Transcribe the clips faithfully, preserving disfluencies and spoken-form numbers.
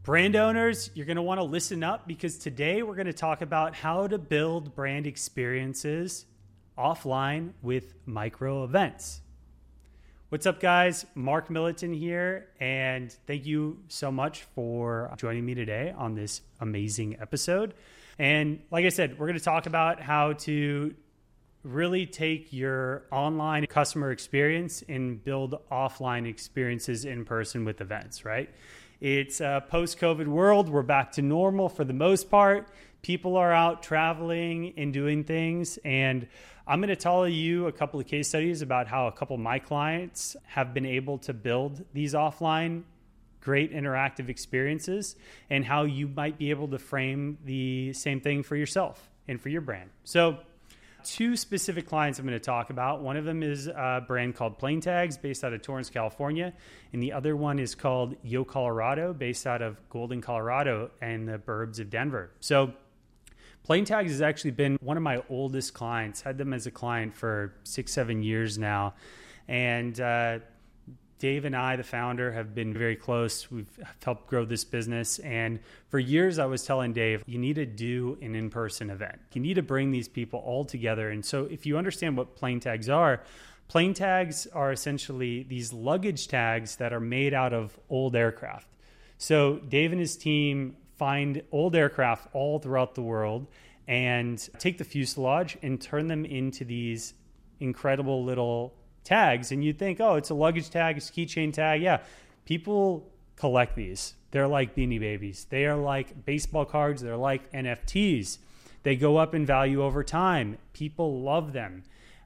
Brand owners, you're going to want to listen up because today we're going to talk about how to build brand experiences offline with micro events. What's up, guys? Mark Milliton here, and thank you so much for joining me today on this amazing episode. And like I said, we're going to talk about how to really take your online customer experience and build offline experiences in person with events, right? It's a post-COVID world. We're back to normal for the most part. People are out traveling and doing things. And I'm going to tell you a couple of case studies about how a couple of my clients have been able to build these offline great interactive experiences and how you might be able to frame the same thing for yourself and for your brand. So two specific clients I'm going to talk about. One of them is a brand called Plane Tags based out of Torrance, California. And the other one is called Yo Colorado based out of Golden, Colorado and the burbs of Denver. So Plane Tags has actually been one of my oldest clients. Had them as a client for six, seven years now. And uh, Dave and I, the founder, have been very close. We've helped grow this business. And for years, I was telling Dave, you need to do an in-person event. You need to bring these people all together. And so if you understand what plane tags are, plane tags are essentially these luggage tags that are made out of old aircraft. So Dave and his team find old aircraft all throughout the world and take the fuselage and turn them into these incredible little tags. And you'd think, oh, it's a luggage tag, it's a keychain tag. Yeah, people collect these. They're like Beanie Babies. They are like baseball cards. They're like N F Ts. They go up in value over time. People love them.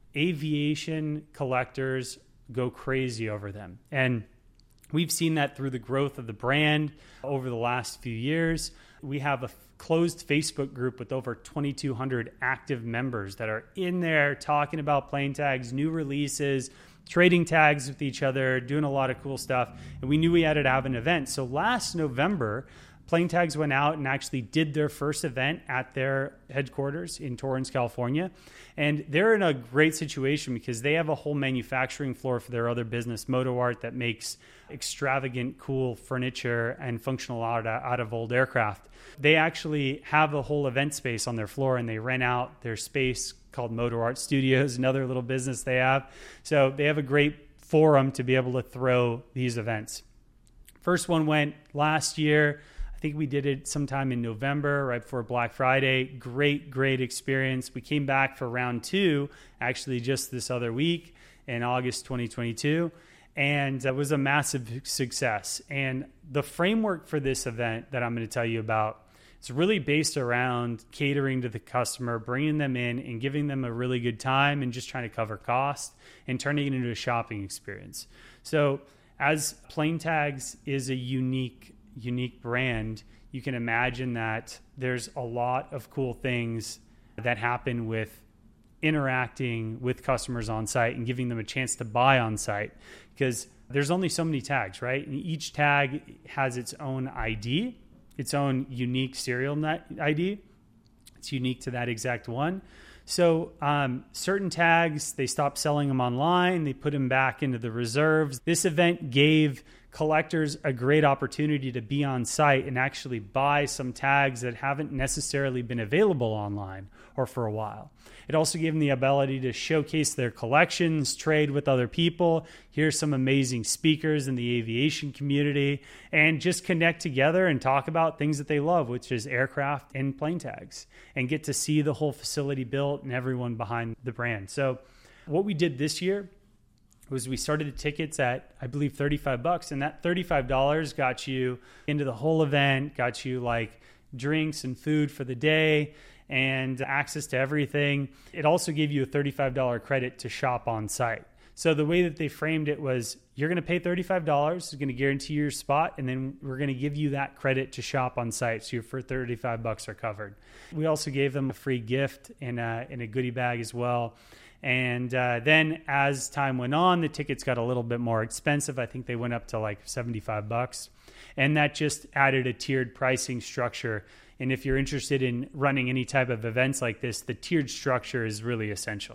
Aviation collectors go crazy over them. And we've seen that through the growth of the brand over the last few years. We have a closed Facebook group with over twenty-two hundred active members that are in there talking about plane tags, new releases, trading tags with each other, doing a lot of cool stuff. And we knew we had to have an event. So last November, Plane Tags went out and actually did their first event at their headquarters in Torrance, California. And they're in a great situation because they have a whole manufacturing floor for their other business, Moto Art, that makes extravagant, cool furniture and functional out of, out of old aircraft. They actually have a whole event space on their floor, and they rent out their space called Moto Art Studios, another little business they have. So they have a great forum to be able to throw these events. First one went last year. I think we did it sometime in November, right before Black Friday. Great, great experience. We came back for round two, actually just this other week in August twenty twenty-two. And it was a massive success. And the framework for this event that I'm going to tell you about is really based around catering to the customer, bringing them in and giving them a really good time and just trying to cover cost and turning it into a shopping experience. So as Plane Tags is a unique unique brand, you can imagine that there's a lot of cool things that happen with interacting with customers on site and giving them a chance to buy on site, because there's only so many tags, right? And each tag has its own I D, its own unique serial I D. It's unique to that exact one. So um, certain tags, they stopped selling them online. They put them back into the reserves. This event gave collectors a great opportunity to be on site and actually buy some tags that haven't necessarily been available online or for a while. It also gave them the ability to showcase their collections, trade with other people, hear some amazing speakers in the aviation community, and just connect together and talk about things that they love, which is aircraft and plane tags, and get to see the whole facility built and everyone behind the brand. So what we did this year was we started the tickets at, I believe, thirty-five bucks. And that thirty-five dollars got you into the whole event, got you like drinks and food for the day and access to everything. It also gave you a thirty-five dollars credit to shop on site. So the way that they framed it was, you're going to pay thirty-five dollars, it's going to guarantee your spot, and then we're going to give you that credit to shop on site. So your for thirty-five bucks are covered. We also gave them a free gift in a, in a goodie bag as well. And uh, then as time went on, the tickets got a little bit more expensive. I think they went up to like seventy-five bucks. And that just added a tiered pricing structure. And if you're interested in running any type of events like this, the tiered structure is really essential.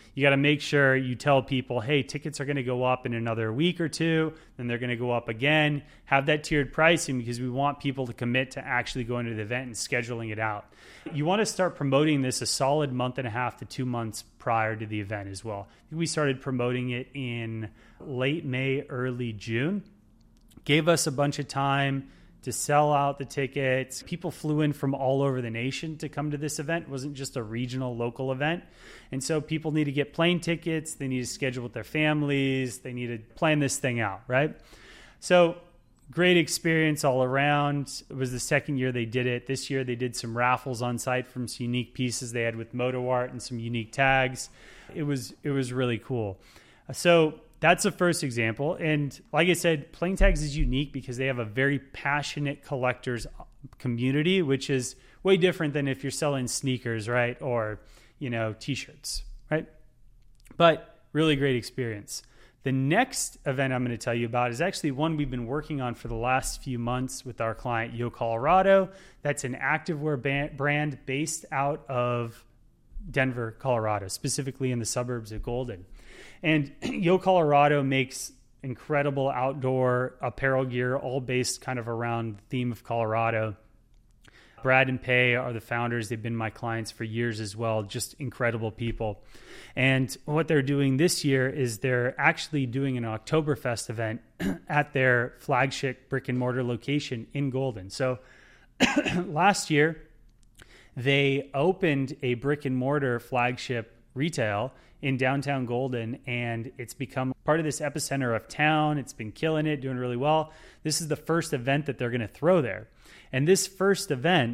you got to make sure you tell people, hey, tickets are going to go up in another week or two, then they're going to go up again. Have that tiered pricing because we want people to commit to actually going to the event and scheduling it out. You want to start promoting this a solid month and a half to two months prior to the event as well. We started promoting it in late May, early June. Gave us a bunch of time to sell out the tickets. People flew in from all over the nation to come to this event. It wasn't just a regional, local event. And so people need to get plane tickets. They need to schedule with their families. They need to plan this thing out, right? So great experience all around. It was the second year they did it. This year they did some raffles on site from some unique pieces they had with Moto Art and some unique tags. It was, it was really cool. So that's the first example. And like I said, Plane Tags is unique because they have a very passionate collectors community, which is way different than if you're selling sneakers, right? Or, you know, t-shirts, right? But really great experience. The next event I'm going to tell you about is actually one we've been working on for the last few months with our client, Yo Colorado. That's an activewear brand based out of Denver, Colorado, specifically in the suburbs of Golden. And Yo Colorado makes incredible outdoor apparel gear, all based kind of around the theme of Colorado. Brad and Pei are the founders. They've been my clients for years as well. Just incredible people. And what they're doing this year is they're actually doing an Oktoberfest event at their flagship brick and mortar location in Golden. So last year, they opened a brick and mortar flagship retail in downtown Golden, and it's become part of this epicenter of town. It's been killing it, doing really well. This is the first event that they're going to throw there. And this first event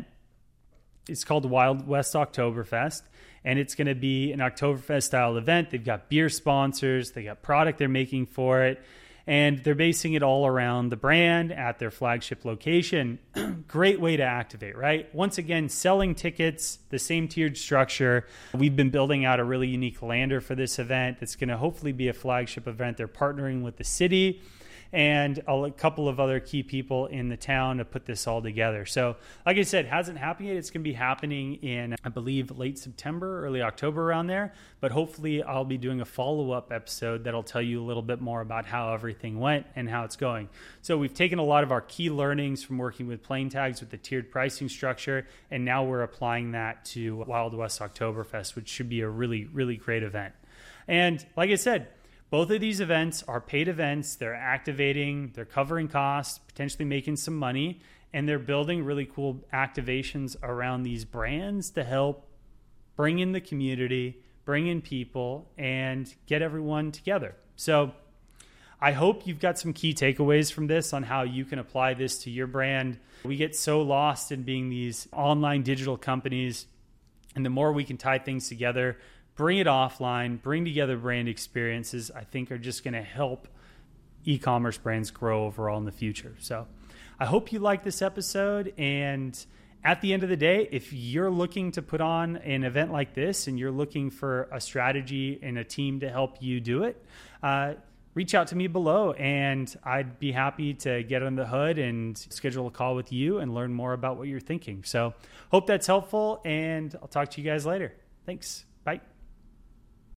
is called the Wild West Oktoberfest, and it's going to be an Oktoberfest-style event. They've got beer sponsors. They got product they're making for it, and they're basing it all around the brand at their flagship location. Great way to activate, right? Once again, selling tickets, the same tiered structure. We've been building out a really unique lander for this event that's going to hopefully be a flagship event. They're partnering with the city and a couple of other key people in the town to put this all together. So like I said, hasn't happened yet. It's going to be happening in, I believe, late September, early October around there. But hopefully I'll be doing a follow-up episode that'll tell you a little bit more about how everything went and how it's going. So we've taken a lot of our key learnings from working with Plane Tags with the tiered pricing structure, and now we're applying that to Wild West Oktoberfest, which should be a really, really great event. And like I said, both of these events are paid events. They're activating, they're covering costs, potentially making some money, and they're building really cool activations around these brands to help bring in the community, bring in people, and get everyone together. So I hope you've got some key takeaways from this on how you can apply this to your brand. We get so lost in being these online digital companies, and the more we can tie things together, bring it offline, bring together brand experiences, I think are just going to help e-commerce brands grow overall in the future. So I hope you like this episode. And at the end of the day, if you're looking to put on an event like this and you're looking for a strategy and a team to help you do it, uh, reach out to me below and I'd be happy to get on the hood and schedule a call with you and learn more about what you're thinking. So hope that's helpful, and I'll talk to you guys later. Thanks. Bye.